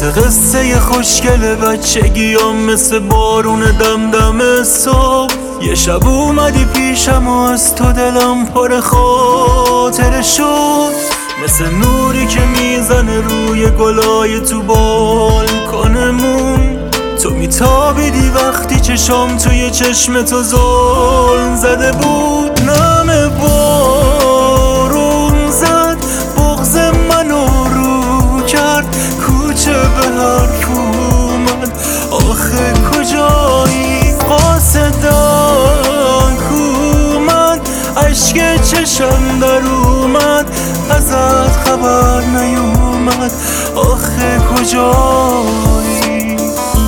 مثل قصه خوشگل بچگیام، مثل بارون دمدم صبح. یه شب اومدی پیشم و از تو دلم پر خاطره شد، مثل نوری که میزنه روی گلای تو بالکنمون. تو میتابیدی وقتی چشام توی چشم تو زل زده بود. نم بارون زد بغض منو رو کرد، کوچه به حرف اومد آخه کجایی؟ قاصدان کو من، عشق چشم در اومد ازت خبر نیومد آخه کجایی؟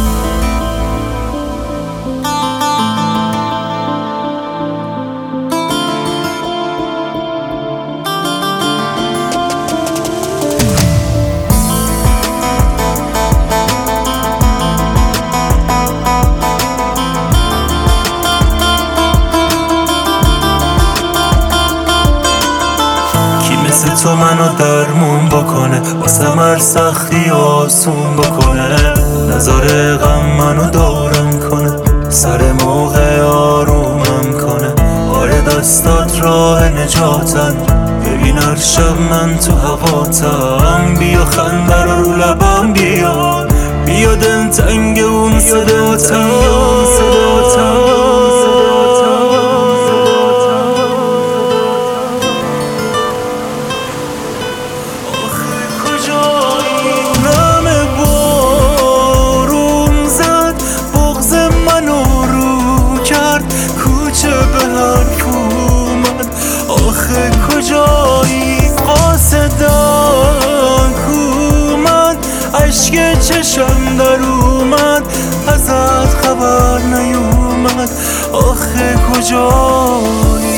مثل تو منو درمون بکنه، واسه هر سختی آسون بکنه، نذاره غم منو دارم کنه، سر موقع آرومم کنه. آره دستات راه نجاتن، ببین هر شب من تو هواتم. بیا خنده رو لبم بیار، بیا دلتنگ اون صداتم. آخه کجایی؟ قاصدان کو من، عشق چشم در اومد ازت خبر نیومد آخه کجایی؟